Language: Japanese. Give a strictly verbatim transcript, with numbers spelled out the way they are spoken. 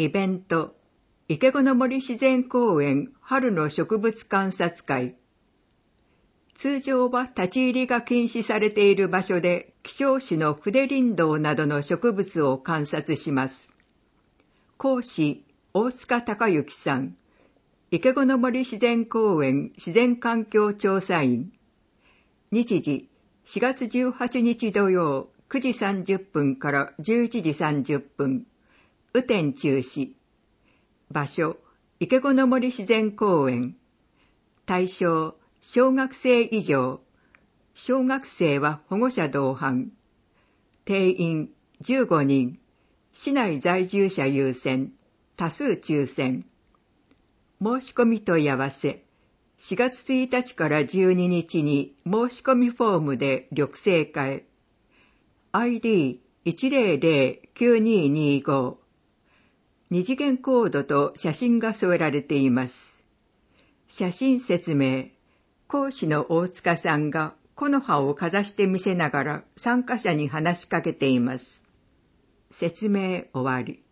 イベント、池子の森自然公園春の植物観察会。通常は立ち入りが禁止されている場所で希少種の筆林道などの植物を観察します。講師、大塚隆之さん。池子の森自然公園自然環境調査員。日時、しがつじゅうはちにち土曜、くじさんじゅっぷんからじゅういちじさんじゅっぷん。雨天中止。場所、池子の森自然公園。対象、小学生以上。小学生は保護者同伴。定員じゅうごにん。市内在住者優先。多数抽選。申し込み問い合わせ。しがつついたちからじゅうににちに申し込みフォームで緑生会。アイディーいちゼロゼロきゅうににご。二次元コードと写真が添えられています。写真説明。講師の大塚さんが木の葉をかざして見せながら参加者に話しかけています。説明終わり。